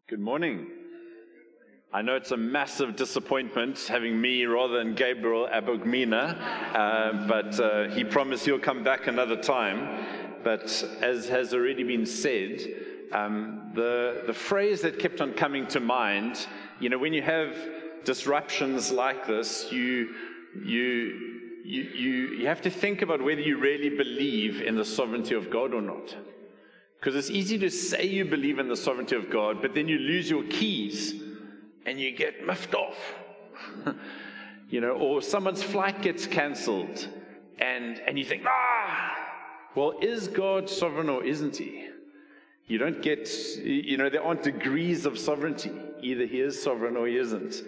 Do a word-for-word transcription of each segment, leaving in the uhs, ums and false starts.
Good morning. I know it's a massive disappointment having me rather than Gabriel Abogmina, uh, but uh, he promised he'll come back another time. But as has already been said, um, the, the phrase that kept on coming to mind, you know, when you have disruptions like this, you, you, you, you, you have to think about whether you really believe in the sovereignty of God or not. Because it's easy to say you believe in the sovereignty of God, but then you lose your keys and you get miffed off. You know, or someone's flight gets cancelled and, and you think, ah, well, is God sovereign or isn't he? You don't get, you know, there aren't degrees of sovereignty. Either he is sovereign or he isn't.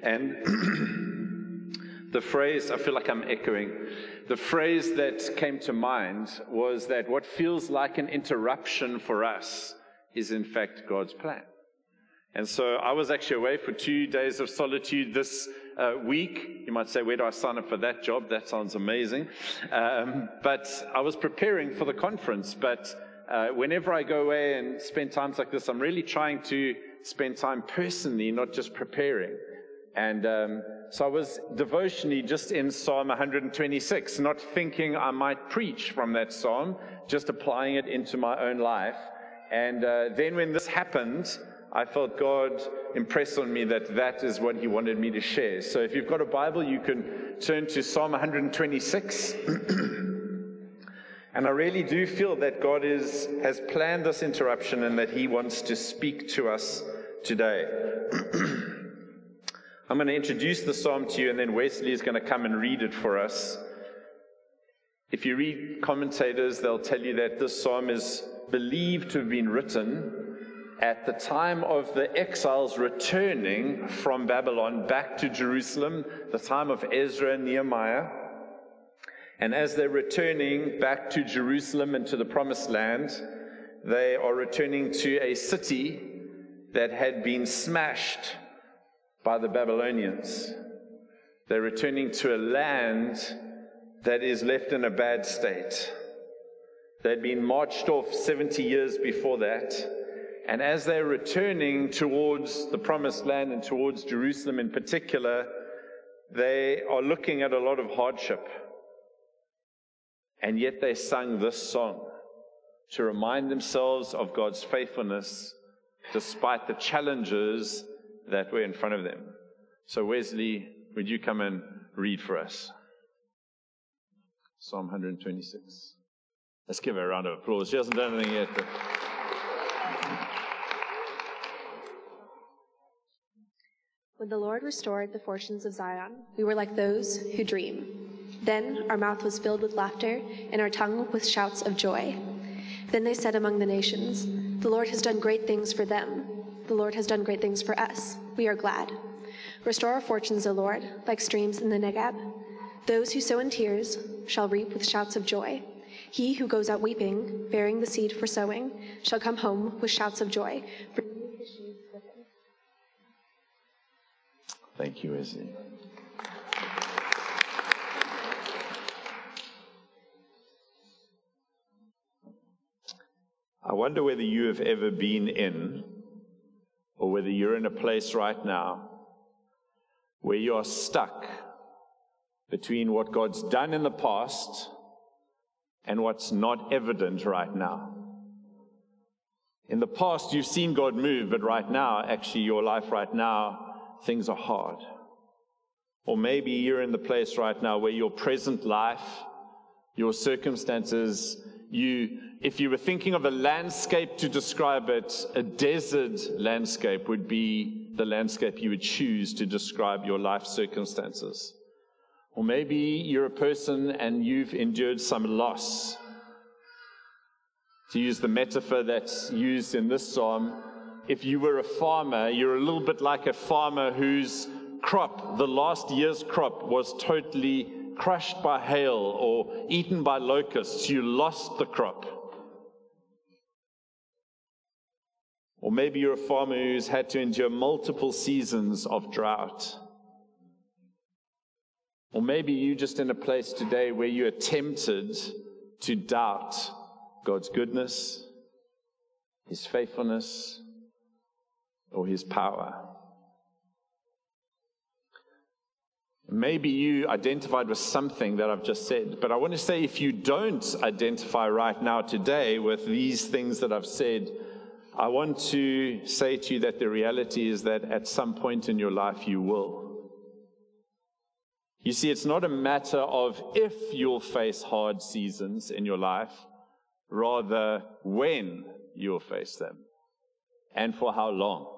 And the phrase, I feel like I'm echoing, the phrase that came to mind was that what feels like an interruption for us is in fact God's plan. And so I was actually away for two days of solitude this uh, week. You might say, where do I sign up for that job? That sounds amazing. Um, but I was preparing for the conference. But uh, whenever I go away and spend times like this, I'm really trying to spend time personally, not just preparing. And um, so I was devotionally just in Psalm one twenty-six, not thinking I might preach from that psalm, just applying it into my own life. And uh, then when this happened, I felt God impress on me that that is what he wanted me to share. So if you've got a Bible, you can turn to Psalm one twenty-six. And I really do feel that God is has planned this interruption and that he wants to speak to us today. I'm going to introduce the psalm to you, and then Wesley is going to come and read it for us. If you read commentators, they'll tell you that this psalm is believed to have been written at the time of the exiles returning from Babylon back to Jerusalem, the time of Ezra and Nehemiah. And as they're returning back to Jerusalem and to the Promised Land, they are returning to a city that had been smashed by the Babylonians. They're returning to a land that is left in a bad state. They'd been marched off seventy years before that. And as they're returning towards the Promised Land and towards Jerusalem in particular, they are looking at a lot of hardship. And yet they sung this song to remind themselves of God's faithfulness despite the challenges that were in front of them. So Wesley, would you come and read for us? Psalm one twenty-six. Let's give her a round of applause. She hasn't done anything yet. But... When the Lord restored the fortunes of Zion, we were like those who dream. Then our mouth was filled with laughter, and our tongue with shouts of joy. Then they said among the nations, the Lord has done great things for them. The Lord has done great things for us. We are glad. Restore our fortunes, O Lord, like streams in the Negeb. Those who sow in tears shall reap with shouts of joy. He who goes out weeping, bearing the seed for sowing, shall come home with shouts of joy. Thank you, Wesley. I wonder whether you have ever been in, or whether you're in a place right now where you are stuck between what God's done in the past and what's not evident right now. In the past, you've seen God move, but right now, actually, your life right now, things are hard. Or maybe you're in the place right now where your present life, your circumstances, you, if you were thinking of a landscape to describe it, a desert landscape would be the landscape you would choose to describe your life circumstances. Or maybe you're a person and you've endured some loss. To use the metaphor that's used in this psalm, if you were a farmer, you're a little bit like a farmer whose crop, the last year's crop, was totally crushed by hail or eaten by locusts. You lost the crop. Or maybe you're a farmer who's had to endure multiple seasons of drought. Or maybe you're just in a place today where you are tempted to doubt God's goodness, his faithfulness, or his power. Maybe you identified with something that I've just said, but I want to say if you don't identify right now today with these things that I've said, I want to say to you that the reality is that at some point in your life you will. You see, it's not a matter of if you'll face hard seasons in your life, rather when you'll face them and for how long.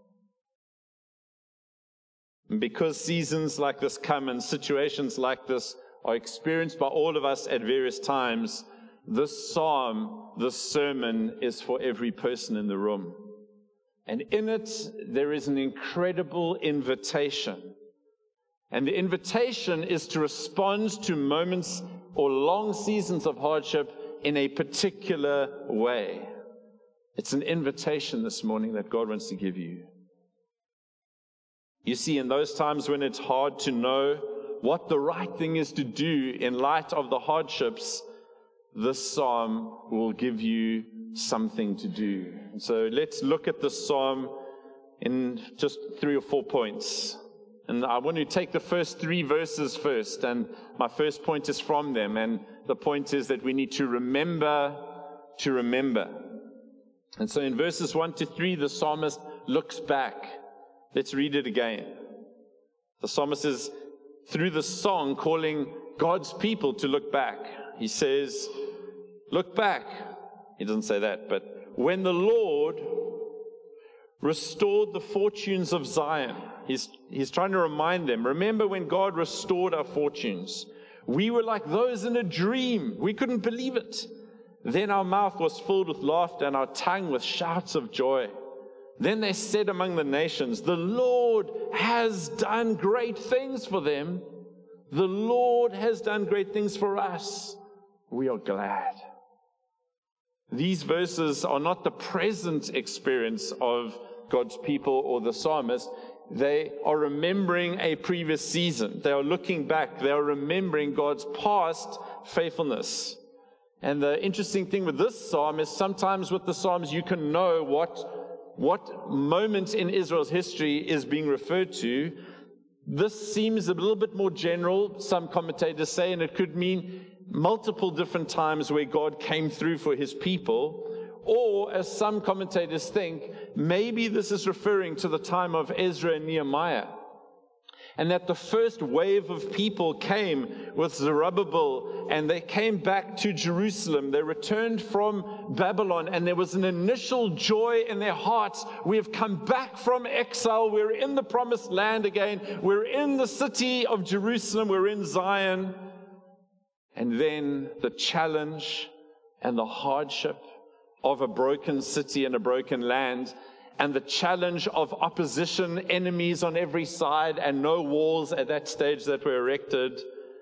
And because seasons like this come and situations like this are experienced by all of us at various times, this psalm, this sermon is for every person in the room. And in it, there is an incredible invitation. And the invitation is to respond to moments or long seasons of hardship in a particular way. It's an invitation this morning that God wants to give you. You see, in those times when it's hard to know what the right thing is to do in light of the hardships, this psalm will give you something to do. So let's look at this psalm in just three or four points. And I want to take the first three verses first, and my first point is from them. And the point is that we need to remember to remember. And so in verses one to three, the psalmist looks back. Let's read it again. The psalmist is, through the song, calling God's people to look back. He says, look back. He doesn't say that, but when the Lord restored the fortunes of Zion, he's, he's trying to remind them, remember when God restored our fortunes. We were like those in a dream. We couldn't believe it. Then our mouth was filled with laughter and our tongue with shouts of joy. Then they said among the nations, the Lord has done great things for them. The Lord has done great things for us. We are glad. These verses are not the present experience of God's people or the psalmist. They are remembering a previous season. They are looking back. They are remembering God's past faithfulness. And the interesting thing with this psalm is sometimes with the psalms you can know what What moment in Israel's history is being referred to. This seems a little bit more general, some commentators say, and it could mean multiple different times where God came through for his people. Or, as some commentators think, maybe this is referring to the time of Ezra and Nehemiah. And that the first wave of people came with Zerubbabel, and they came back to Jerusalem. They returned from Babylon, and there was an initial joy in their hearts. We have come back from exile. We're in the promised land again. We're in the city of Jerusalem. We're in Zion. And then the challenge and the hardship of a broken city and a broken land, and the challenge of opposition, enemies on every side, and no walls at that stage that were erected,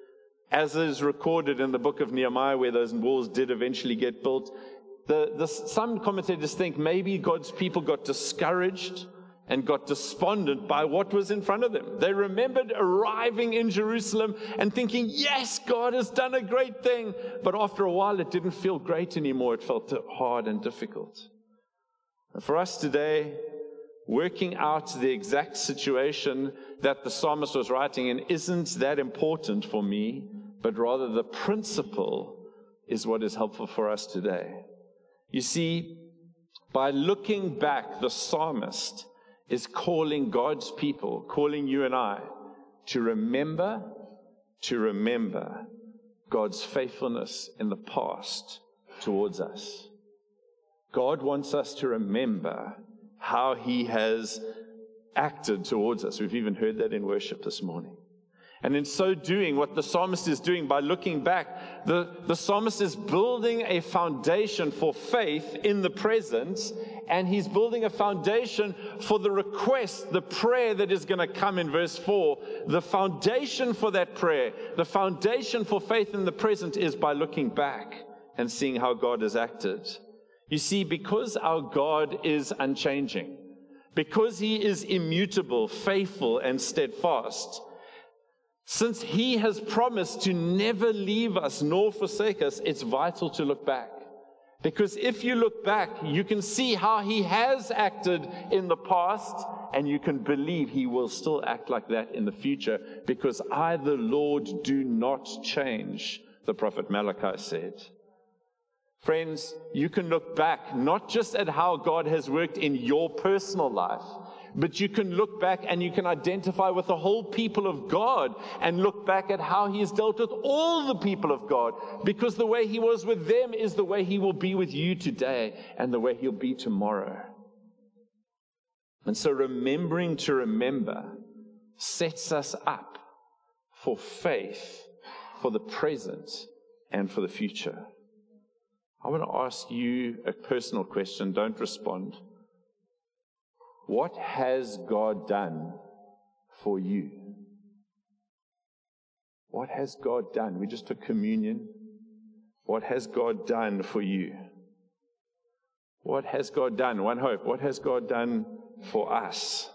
as is recorded in the book of Nehemiah, where those walls did eventually get built. The, the, some commentators think maybe God's people got discouraged and got despondent by what was in front of them. They remembered arriving in Jerusalem and thinking, yes, God has done a great thing. But after a while, it didn't feel great anymore. It felt hard and difficult. And for us today, working out the exact situation that the psalmist was writing in isn't that important for me, but rather the principle is what is helpful for us today. You see, by looking back, the psalmist is calling God's people, calling you and I, to remember, to remember God's faithfulness in the past towards us. God wants us to remember how he has acted towards us. We've even heard that in worship this morning. And in so doing, what the psalmist is doing by looking back, the, the psalmist is building a foundation for faith in the present, and he's building a foundation for the request, the prayer that is going to come in verse four. The foundation for that prayer, the foundation for faith in the present is by looking back and seeing how God has acted. You see, because our God is unchanging, because he is immutable, faithful, and steadfast, since he has promised to never leave us nor forsake us, it's vital to look back. Because if you look back, you can see how he has acted in the past, and you can believe he will still act like that in the future, because I, the Lord, do not change, the prophet Malachi said. Friends, you can look back not just at how God has worked in your personal life, but you can look back and you can identify with the whole people of God and look back at how he has dealt with all the people of God, because the way he was with them is the way he will be with you today and the way he'll be tomorrow. And so remembering to remember sets us up for faith, for the present and for the future. I want to ask you a personal question. Don't respond. What has God done for you? What has God done? We just took communion. What has God done for you? What has God done? One hope. What has God done for us?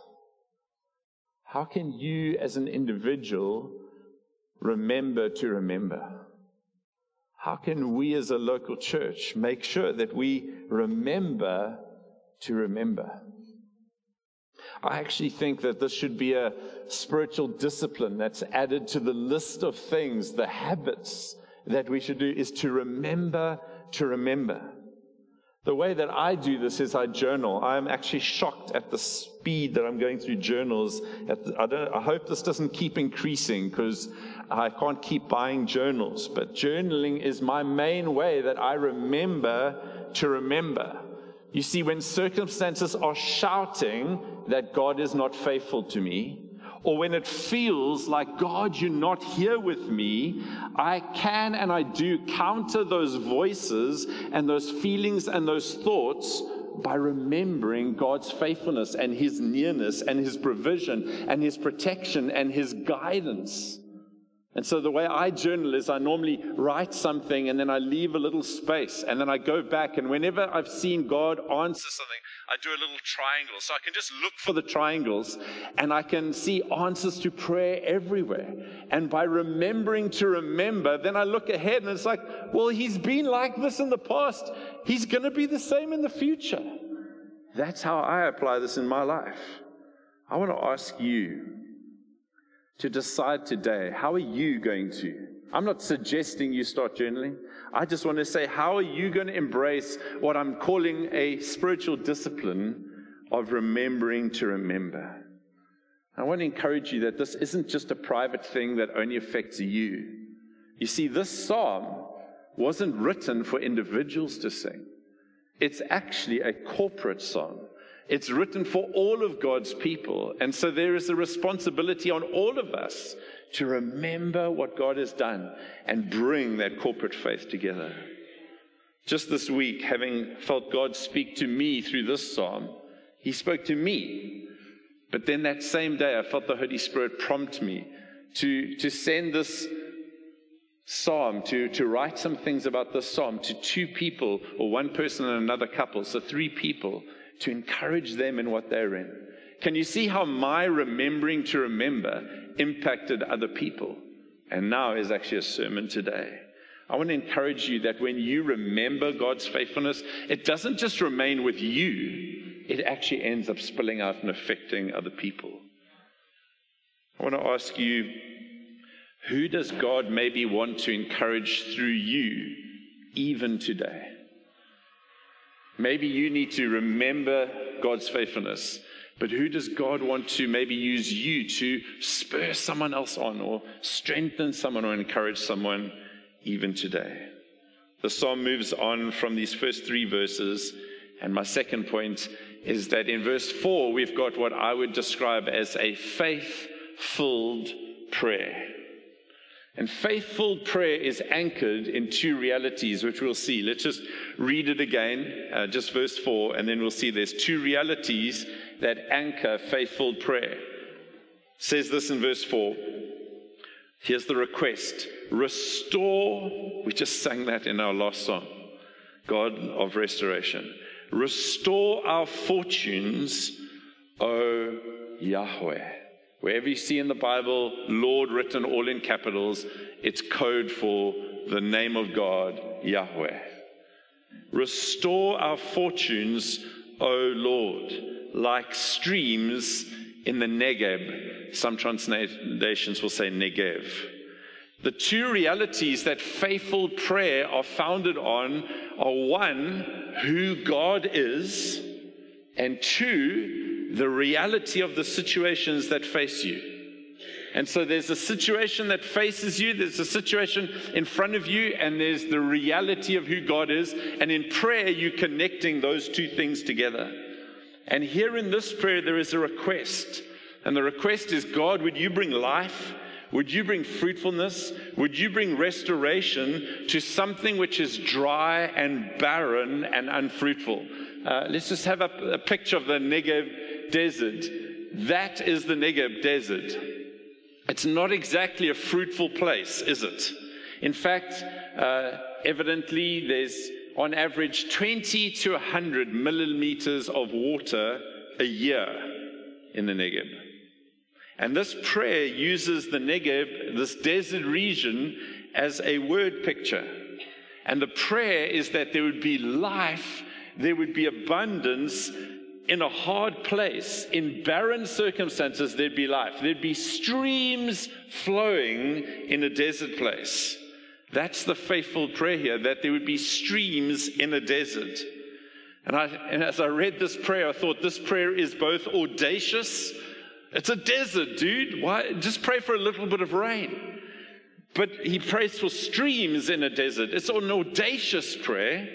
How can you as an individual remember to remember? How can we as a local church make sure that we remember to remember? I actually think that this should be a spiritual discipline that's added to the list of things, the habits that we should do, is to remember to remember. The way that I do this is I journal. I'm actually shocked at the speed that I'm going through journals. At the, I, don't, I hope this doesn't keep increasing, because I can't keep buying journals. But journaling is my main way that I remember to remember. You see, when circumstances are shouting that God is not faithful to me, or when it feels like, God, you're not here with me, I can and I do counter those voices and those feelings and those thoughts by remembering God's faithfulness and his nearness and his provision and his protection and his guidance. And so the way I journal is I normally write something and then I leave a little space and then I go back, and whenever I've seen God answer something, I do a little triangle. So I can just look for the triangles and I can see answers to prayer everywhere. And by remembering to remember, then I look ahead and it's like, well, he's been like this in the past. He's going to be the same in the future. That's how I apply this in my life. I want to ask you to decide today, how are you going to? I'm not suggesting you start journaling. I just want to say, how are you going to embrace what I'm calling a spiritual discipline of remembering to remember? I want to encourage you that this isn't just a private thing that only affects you. You see, this psalm wasn't written for individuals to sing. It's actually a corporate psalm. It's written for all of God's people. And so there is a responsibility on all of us to remember what God has done and bring that corporate faith together. Just this week, having felt God speak to me through this psalm, he spoke to me. But then that same day, I felt the Holy Spirit prompt me to, to send this psalm, to, to write some things about this psalm to two people, or one person and another couple, so three people, to encourage them in what they're in. Can you see how my remembering to remember impacted other people? And now is actually a sermon today. I want to encourage you that when you remember God's faithfulness, it doesn't just remain with you, it actually ends up spilling out and affecting other people. I want to ask you, who does God maybe want to encourage through you even today? Maybe you need to remember God's faithfulness, but who does God want to maybe use you to spur someone else on, or strengthen someone, or encourage someone even today? The psalm moves on from these first three verses, and my second point is that in verse four, we've got what I would describe as a faith-filled prayer. And faith-filled prayer is anchored in two realities, which we'll see. Let's just read it again, uh, just verse four, and then we'll see there's two realities that anchor faith-filled prayer. It says this in verse four. Here's the request. Restore, we just sang that in our last song, God of restoration. Restore our fortunes, O Yahweh. Wherever you see in the Bible, Lord written all in capitals, it's code for the name of God, Yahweh. Restore our fortunes, O Lord, like streams in the Negeb. Some translations will say Negev. The two realities that faithful prayer are founded on are, one, who God is, and two, the reality of the situations that face you. And so there's a situation that faces you, there's a situation in front of you, and there's the reality of who God is. And in prayer, you're connecting those two things together. And here in this prayer, there is a request. And the request is, God, would you bring life? Would you bring fruitfulness? Would you bring restoration to something which is dry and barren and unfruitful? Uh, let's just have a, a picture of the Negev desert. That is the Negev desert. It's not exactly a fruitful place, is it? In fact, uh, evidently, there's on average twenty to one hundred millimeters of water a year in the Negev. And this prayer uses the Negev, this desert region, as a word picture. And the prayer is that there would be life, there would be abundance in a hard place. In barren circumstances, there'd be life. There'd be streams flowing in a desert place. That's the faithful prayer here, that there would be streams in a desert. And, I, and as I read this prayer, I thought this prayer is both audacious. It's a desert, dude. Why? Just pray for a little bit of rain. But he prays for streams in a desert. It's an audacious prayer.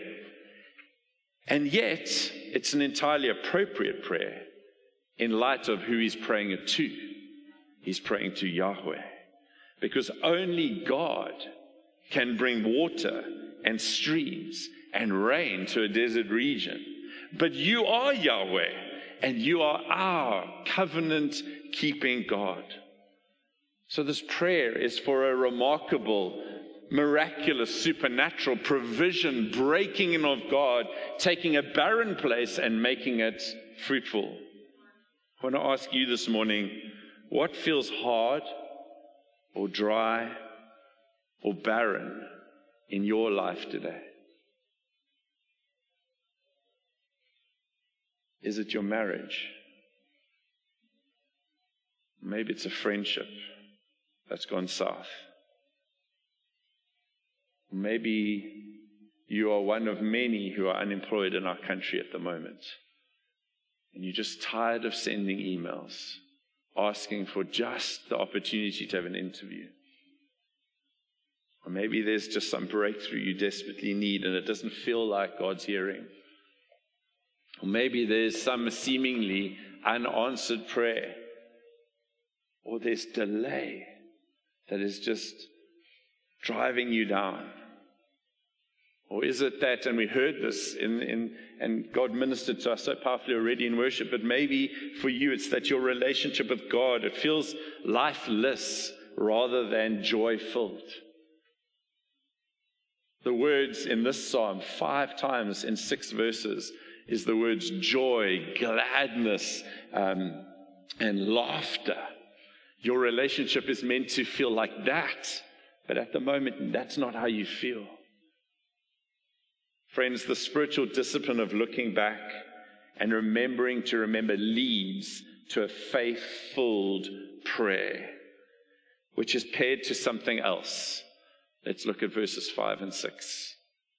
And yet, it's an entirely appropriate prayer in light of who he's praying it to. He's praying to Yahweh. Because only God can bring water and streams and rain to a desert region. But you are Yahweh, and you are our covenant-keeping God. So this prayer is for a remarkable, miraculous, supernatural provision, breaking in of God, taking a barren place and making it fruitful. I want to ask you this morning, what feels hard or dry or barren in your life today? Is it your marriage? Maybe it's a friendship that's gone south. Maybe you are one of many who are unemployed in our country at the moment. And you're just tired of sending emails, asking for just the opportunity to have an interview. Or maybe there's just some breakthrough you desperately need and it doesn't feel like God's hearing. Or maybe there's some seemingly unanswered prayer. Or there's delay that is just driving you down. Or is it that, and we heard this, in, in, and God ministered to us so powerfully already in worship, but maybe for you it's that your relationship with God, it feels lifeless rather than joy-filled. The words in this psalm, five times in six verses, is the words joy, gladness, um, and laughter. Your relationship is meant to feel like that, but at the moment, that's not how you feel. Friends, the spiritual discipline of looking back and remembering to remember leads to a faith-filled prayer, which is paired to something else. Let's look at verses five and six.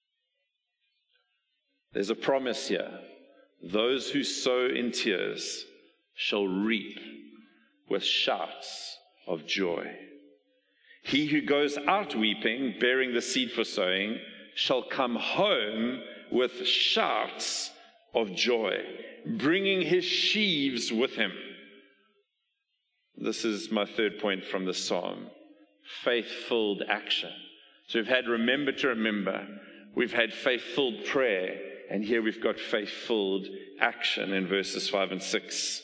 There's a promise here. Those who sow in tears shall reap with shouts of joy. He who goes out weeping, bearing the seed for sowing, shall come home with shouts of joy, bringing his sheaves with him. This is my third point from the psalm. Faith-filled action. So we've had remember to remember. We've had faith-filled prayer. And here we've got faith-filled action in verses five and six.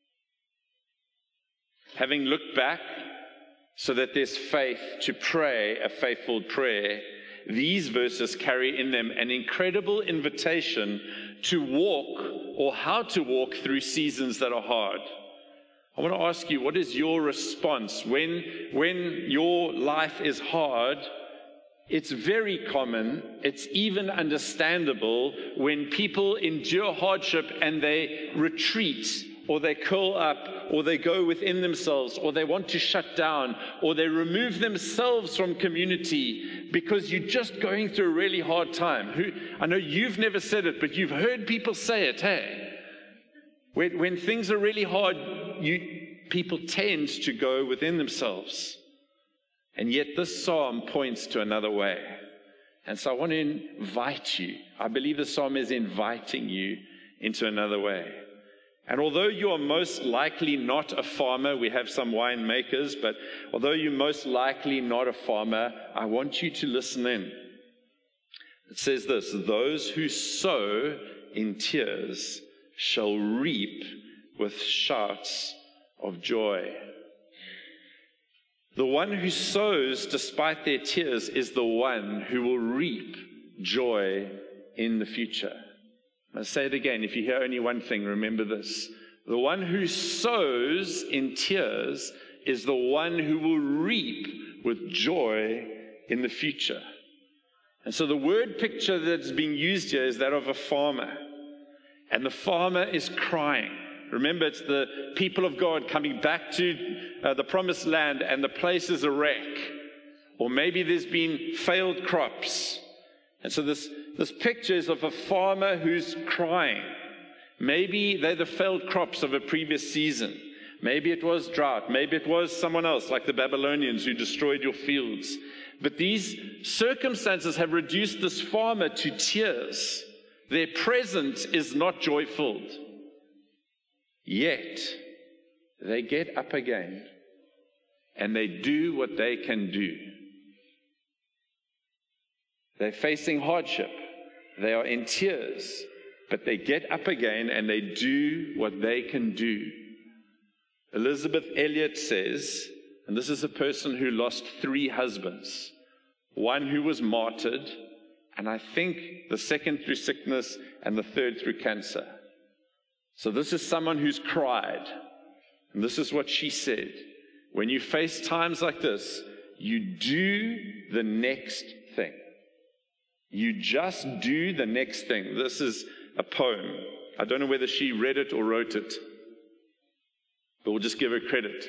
Having looked back so that there's faith to pray a faithful prayer, these verses carry in them an incredible invitation to walk, or how to walk through seasons that are hard. I want to ask you, what is your response when, when your life is hard? it's very common, it's even understandable when people endure hardship and they retreat, or they curl up, or they go within themselves, or they want to shut down, or they remove themselves from community because you're just going through a really hard time. Who, I know you've never said it, but you've heard people say it, hey? When, when things are really hard, you, people tend to go within themselves. And yet this psalm points to another way. And so I want to invite you. I believe the psalm is inviting you into another way. And although you are most likely not a farmer, we have some winemakers, but although you're most likely not a farmer, I want you to listen in. It says this: those who sow in tears shall reap with shouts of joy. The one who sows despite their tears is the one who will reap joy in the future. I'll say it again. If you hear only one thing, remember this. The one who sows in tears is the one who will reap with joy in the future. And so the word picture that's being used here is that of a farmer. And the farmer is crying. Remember, it's the people of God coming back to uh, the promised land, and the place is a wreck. Or maybe there's been failed crops. And so this, this picture is of a farmer who's crying. Maybe they're the failed crops of a previous season. Maybe it was drought. Maybe it was someone else, like the Babylonians who destroyed your fields. But these circumstances have reduced this farmer to tears. Their present is not joy-filled. Yet, they get up again, and they do what they can do. They're facing hardship. They are in tears, but they get up again and they do what they can do. Elizabeth Elliot says, and this is a person who lost three husbands, one who was martyred, and I think the second through sickness and the third through cancer. So this is someone who's cried, and this is what she said: when you face times like this, you do the next thing. You just do the next thing. This is a poem. I don't know whether she read it or wrote it, but we'll just give her credit.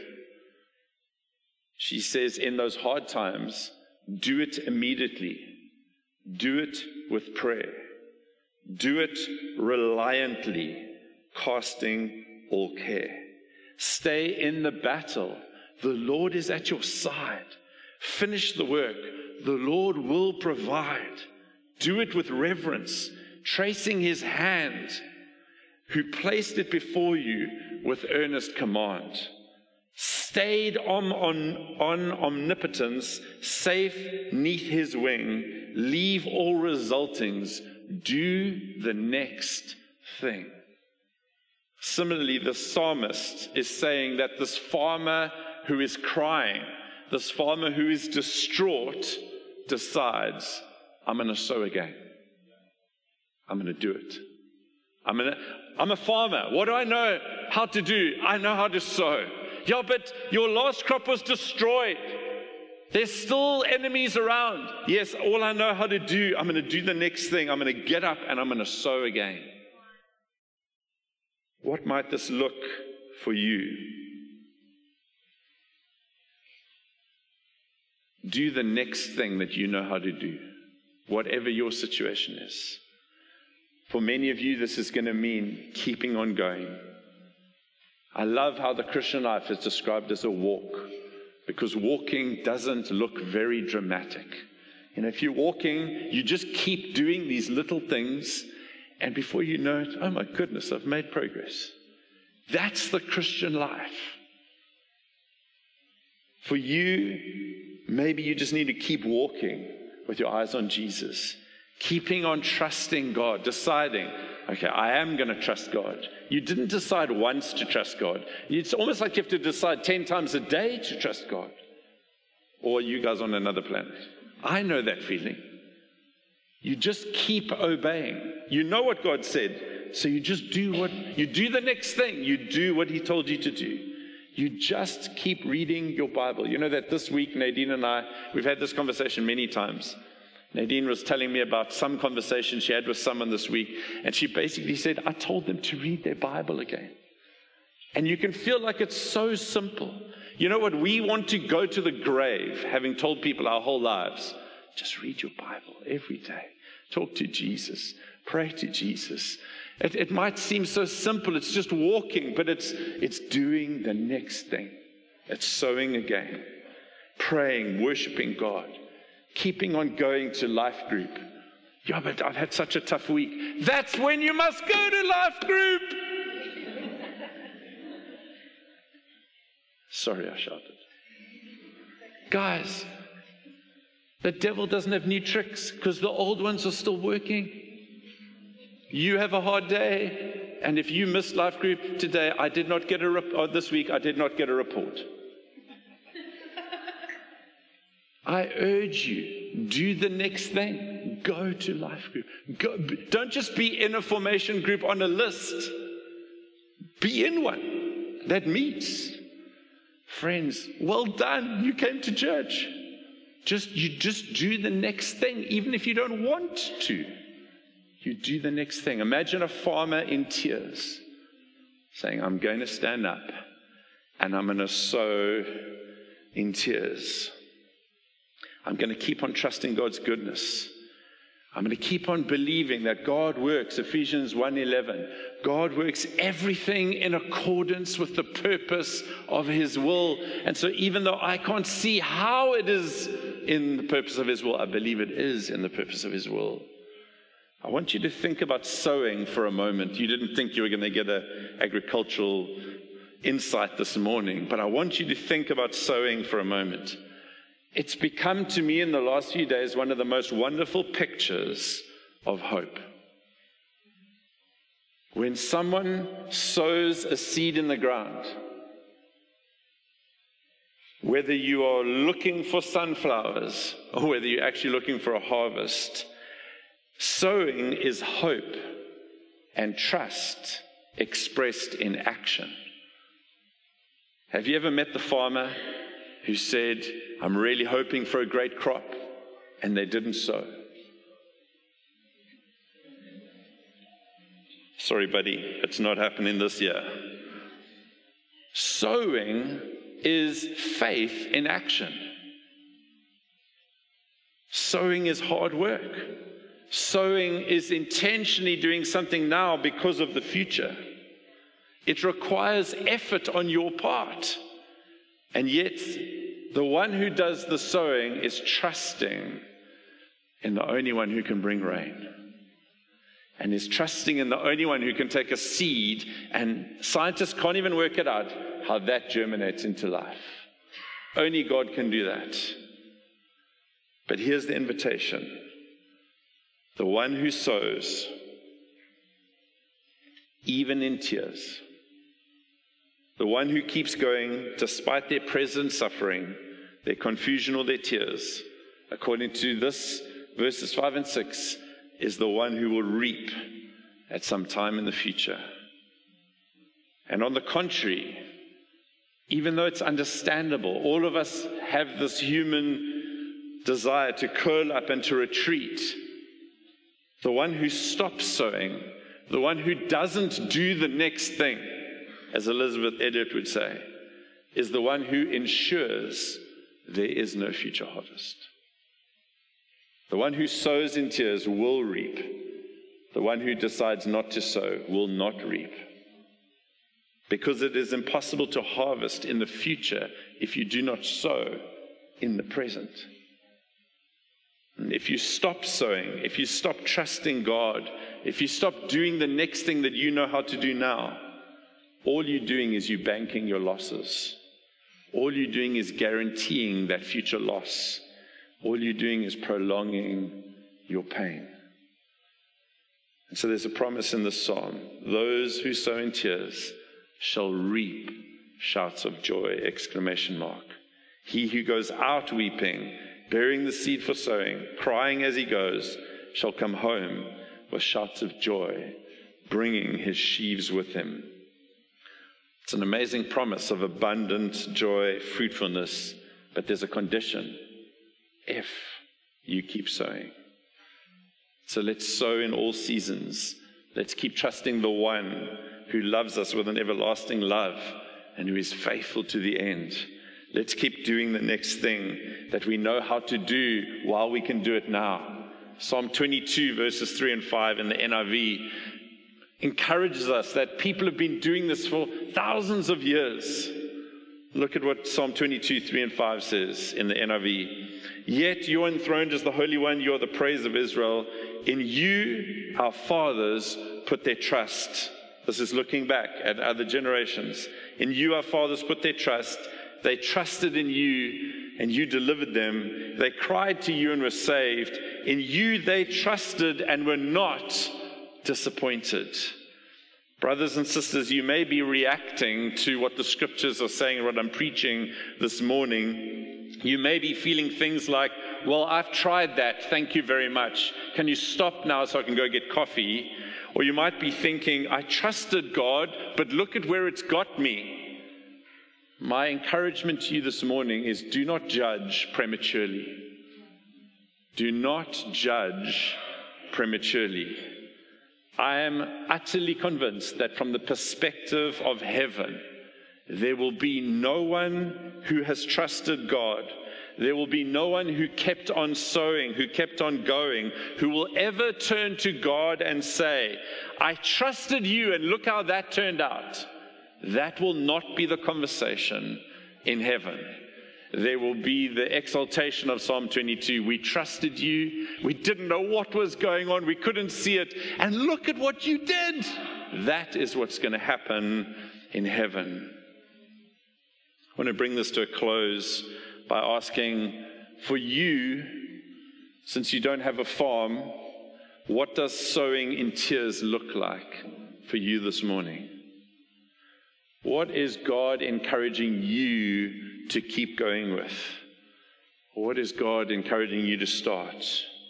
She says, in those hard times, do it immediately. Do it with prayer. Do it reliantly, casting all care. Stay in the battle. The Lord is at your side. Finish the work. The Lord will provide. Do it with reverence, tracing his hand, who placed it before you with earnest command. Stayed on, on, on omnipotence, safe neath his wing, leave all resultings, do the next thing. Similarly, the psalmist is saying that this farmer who is crying, this farmer who is distraught, decides, I'm going to sow again. I'm going to do it. I'm going to, I'm a farmer. What do I know how to do? I know how to sow. Yeah, but your last crop was destroyed. There's still enemies around. Yes, all I know how to do, I'm going to do the next thing. I'm going to get up and I'm going to sow again. What might this look for you? Do the next thing that you know how to do, whatever your situation is. For many of you, this is going to mean keeping on going. I love how the Christian life is described as a walk, because walking doesn't look very dramatic. You know, if you're walking, you just keep doing these little things, and before you know it, oh my goodness, I've made progress. That's the Christian life. For you, maybe you just need to keep walking with your eyes on Jesus, keeping on trusting God, deciding, okay, I am going to trust God. You didn't decide once to trust God. It's almost like you have to decide ten times a day to trust God. Or you guys on another planet. I know that feeling. You just keep obeying. You know what God said, so you just do what, you do the next thing. You do what he told you to do. You just keep reading your Bible. You know that this week, Nadine and I, we've had this conversation many times. Nadine was telling me about some conversation she had with someone this week, and she basically said, I told them to read their Bible again. And you can feel like it's so simple. You know what? We want to go to the grave, having told people our whole lives, just read your Bible every day. Talk to Jesus. Pray to Jesus. It, it might seem so simple. It's just walking, but it's, it's doing the next thing. It's sowing again, praying, worshiping God, keeping on going to life group. Yeah, but I've had such a tough week. That's when you must go to life group. Sorry, I shouted. Guys, the devil doesn't have new tricks because the old ones are still working. You have a hard day, and if you missed life group today, I did not get a rep- or this week, I did not get a report. I urge you, do the next thing. Go to life group. Go, don't just be in a formation group on a list. Be in one that meets. Friends, well done. You came to church. Just you just do the next thing, even if you don't want to. You do the next thing. Imagine a farmer in tears saying, I'm going to stand up and I'm going to sow in tears. I'm going to keep on trusting God's goodness. I'm going to keep on believing that God works, Ephesians one eleven. God works everything in accordance with the purpose of His will. And so even though I can't see how it is in the purpose of His will, I believe it is in the purpose of His will. I want you to think about sowing for a moment. You didn't think you were going to get an agricultural insight this morning, but I want you to think about sowing for a moment. It's become to me in the last few days one of the most wonderful pictures of hope. When someone sows a seed in the ground, whether you are looking for sunflowers or whether you're actually looking for a harvest, sowing is hope and trust expressed in action. Have you ever met the farmer who said, I'm really hoping for a great crop, and they didn't sow? Sorry, buddy, it's not happening this year. Sowing is faith in action. Sowing is hard work. Sowing is intentionally doing something now because of the future. It requires effort on your part. And yet, the one who does the sowing is trusting in the only one who can bring rain. And is trusting in the only one who can take a seed, and scientists can't even work it out, how that germinates into life. Only God can do that. But here's the invitation. The one who sows, even in tears, the one who keeps going despite their present suffering, their confusion or their tears, according to this, verses five and six, is the one who will reap at some time in the future. And on the contrary, even though it's understandable, all of us have this human desire to curl up and to retreat. The one who stops sowing, the one who doesn't do the next thing, as Elizabeth Elliot would say, is the one who ensures there is no future harvest. The one who sows in tears will reap. The one who decides not to sow will not reap. Because it is impossible to harvest in the future if you do not sow in the present. And if you stop sowing, if you stop trusting God, if you stop doing the next thing that you know how to do now, all you're doing is you're banking your losses. All you're doing is guaranteeing that future loss. All you're doing is prolonging your pain. And so there's a promise in this psalm. Those who sow in tears shall reap shouts of joy, exclamation mark. He who goes out weeping, bearing the seed for sowing, crying as he goes, shall come home with shouts of joy, bringing his sheaves with him. It's an amazing promise of abundant joy, fruitfulness, but there's a condition: if you keep sowing. So let's sow in all seasons. Let's keep trusting the one who loves us with an everlasting love and who is faithful to the end. Let's keep doing the next thing that we know how to do while we can do it now. Psalm twenty-two, verses three and five in the N I V encourages us that people have been doing this for thousands of years. Look at what Psalm twenty-two, three and five says in the N I V. Yet you are enthroned as the Holy One, you are the praise of Israel. In you, our fathers put their trust. This is looking back at other generations. In you, our fathers put their trust. They trusted in you, and you delivered them. They cried to you and were saved. In you, they trusted and were not disappointed. Brothers and sisters, you may be reacting to what the scriptures are saying, what I'm preaching this morning. You may be feeling things like, well, I've tried that, thank you very much. Can you stop now so I can go get coffee? Or you might be thinking, I trusted God, but look at where it's got me. My encouragement to you this morning is, do not judge prematurely. Do not judge prematurely. I am utterly convinced that from the perspective of heaven, there will be no one who has trusted God. There will be no one who kept on sowing, who kept on going, who will ever turn to God and say, I trusted you and look how that turned out. That will not be the conversation in heaven. There will be the exaltation of Psalm twenty-two. We trusted you. We didn't know what was going on. We couldn't see it. And look at what you did. That is what's going to happen in heaven. I want to bring this to a close by asking, for you, since you don't have a farm, what does sowing in tears look like for you this morning? What is God encouraging you to keep going with? What is God encouraging you to start?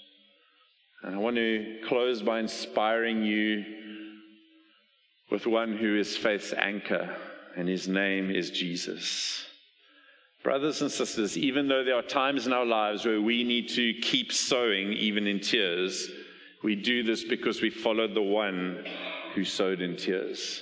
And I want to close by inspiring you with one who is faith's anchor, and his name is Jesus. Brothers and sisters, even though there are times in our lives where we need to keep sowing, even in tears, we do this because we followed the one who sowed in tears.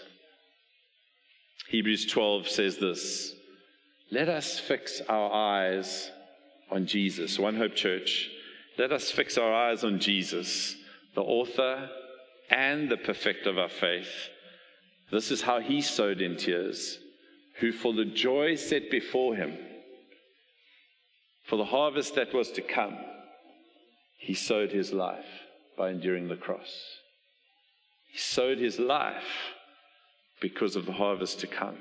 Hebrews twelve says this, let us fix our eyes on Jesus. One Hope Church, let us fix our eyes on Jesus, the author and the perfecter of our faith. This is how he sowed in tears, who for the joy set before him, for the harvest that was to come, he sowed his life by enduring the cross. He sowed his life because of the harvest to come.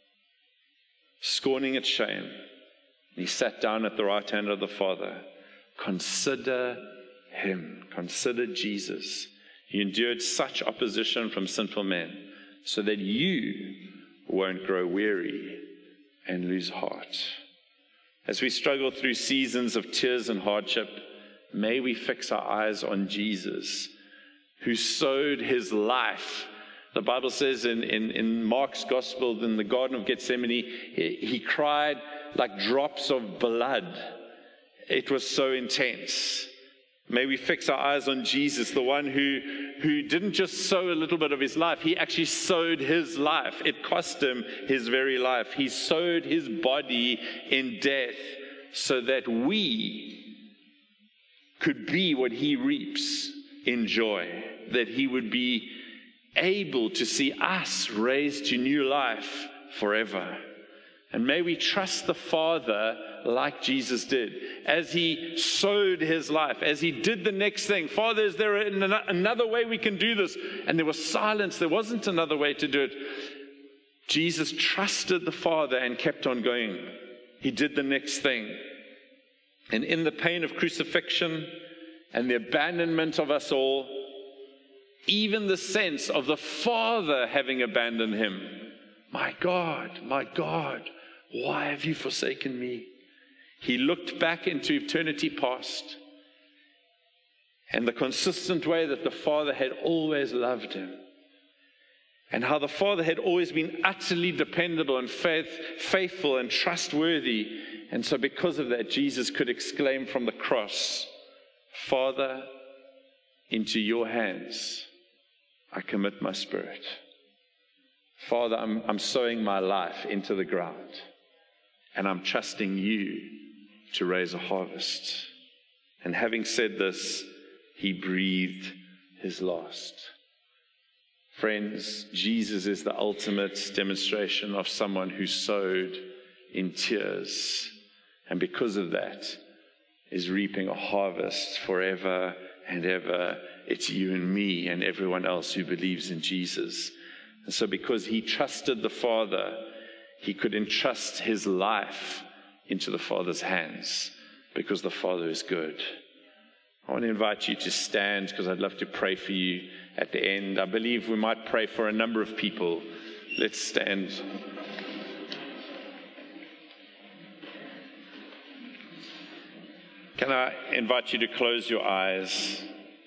Scorning its shame, he sat down at the right hand of the Father. Consider him. Consider Jesus. He endured such opposition from sinful men so that you won't grow weary and lose heart. As we struggle through seasons of tears and hardship, may we fix our eyes on Jesus, who sowed his life. The Bible says in, in, in Mark's Gospel, in the Garden of Gethsemane, he, he cried like drops of blood. It was so intense. May we fix our eyes on Jesus, the one who, who didn't just sow a little bit of his life. He actually sowed his life. It cost him his very life. He sowed his body in death so that we could be what he reaps in joy, that he would be able to see us raised to new life forever. And may we trust the Father like Jesus did, as he sowed his life, as he did the next thing. Father, is there another way we can do this? And there was silence. There wasn't another way to do it. Jesus trusted the Father and kept on going. He did the next thing. And in the pain of crucifixion and the abandonment of us all, even the sense of the Father having abandoned him. My God, my God, why have you forsaken me? He looked back into eternity past and the consistent way that the Father had always loved him. And how the Father had always been utterly dependable and faith, faithful and trustworthy. And so because of that, Jesus could exclaim from the cross, Father, into your hands I commit my spirit. Father, I'm, I'm sowing my life into the ground, and I'm trusting you to raise a harvest. And having said this, he breathed his last. Friends, Jesus is the ultimate demonstration of someone who sowed in tears, and because of that is reaping a harvest forever and ever. It's you and me and everyone else who believes in Jesus. And so because he trusted the Father, he could entrust his life into the Father's hands, because the Father is good. I want to invite you to stand, because I'd love to pray for you at the end. I believe we might pray for a number of people. Let's stand. Can I invite you to close your eyes?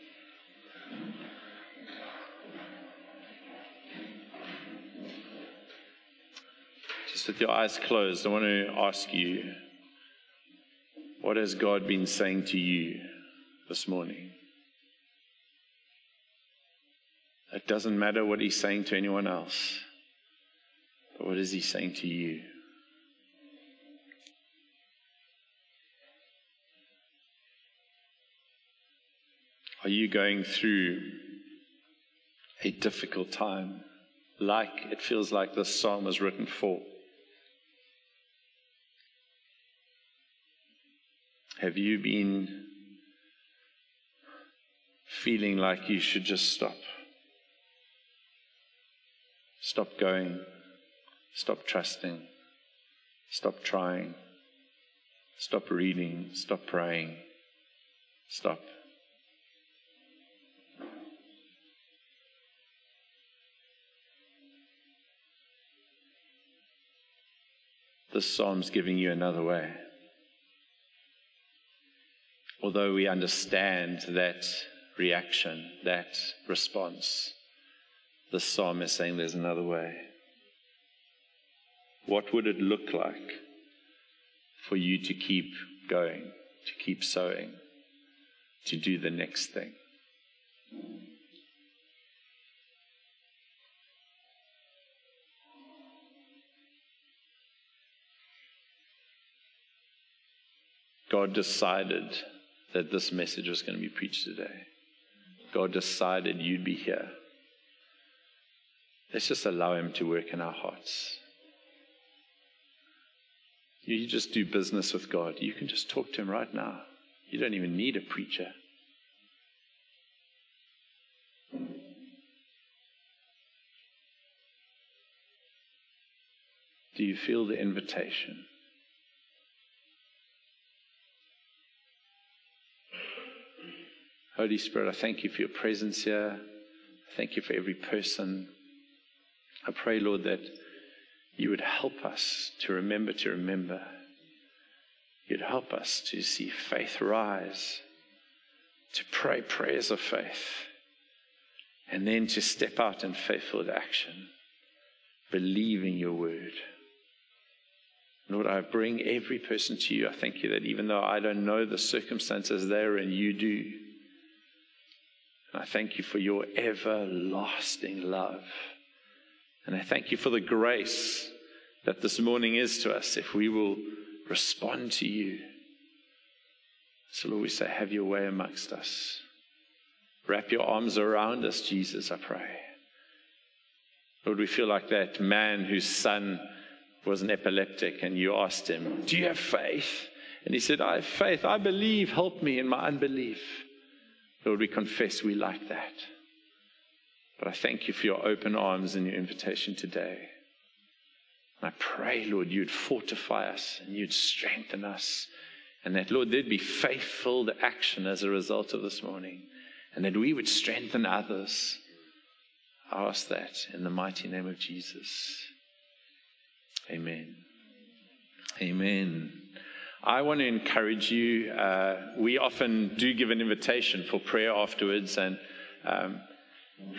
Just with your eyes closed, I want to ask you, what has God been saying to you this morning? It doesn't matter what he's saying to anyone else, but what is he saying to you? Are you going through a difficult time, like it feels like this psalm was written for? Have you been feeling like you should just stop? Stop going, stop trusting, stop trying, stop reading, stop praying, stop. This psalm's giving you another way. Although we understand that reaction, that response, the psalm is saying there's another way. What would it look like for you to keep going, to keep sowing, to do the next thing? God decided that this message was going to be preached today. God decided you'd be here. Let's just allow him to work in our hearts. You just do business with God. You can just talk to him right now. You don't even need a preacher. Do you feel the invitation? Holy Spirit, I thank you for your presence here. I thank you for every person. I pray, Lord, that you would help us to remember to remember. You'd help us to see faith rise, to pray prayers of faith, and then to step out in faithful action, believing your word. Lord, I bring every person to you. I thank you that even though I don't know the circumstances they're in, you do. And I thank you for your everlasting love. And I thank you for the grace that this morning is to us if we will respond to you. So Lord, we say, have your way amongst us. Wrap your arms around us, Jesus, I pray. Lord, we feel like that man whose son was an epileptic, and you asked him, do you have faith? And he said, I have faith. I believe. Help me in my unbelief. Lord, we confess we like that. But I thank you for your open arms and your invitation today. And I pray, Lord, you'd fortify us and you'd strengthen us. And that, Lord, there'd be faith-filled action as a result of this morning. And that we would strengthen others. I ask that in the mighty name of Jesus. Amen. Amen. I want to encourage you. Uh, we often do give an invitation for prayer afterwards. And um,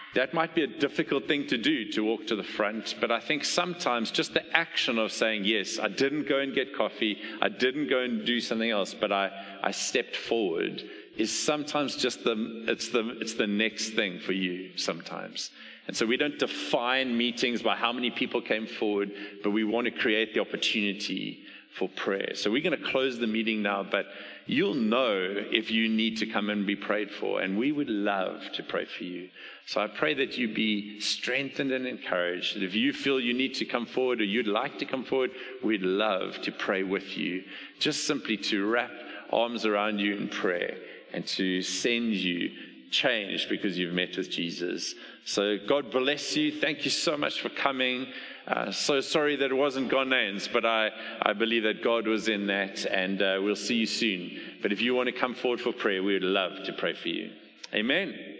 that might be a difficult thing to do, to walk to the front, but I think sometimes just the action of saying, yes, I didn't go and get coffee, I didn't go and do something else, but I, I stepped forward, is sometimes just the, it's the, it's the next thing for you sometimes. And so we don't define meetings by how many people came forward, but we want to create the opportunity for prayer. So we're going to close the meeting now, but you'll know if you need to come and be prayed for, and we would love to pray for you. So I pray that you be strengthened and encouraged, that if you feel you need to come forward or you'd like to come forward, we'd love to pray with you, just simply to wrap arms around you in prayer and to send you changed because you've met with Jesus. So God bless you. Thank you so much for coming. Uh, so sorry that it wasn't Ghanaians, but I, I believe that God was in that, and uh, we'll see you soon. But if you want to come forward for prayer, we would love to pray for you. Amen.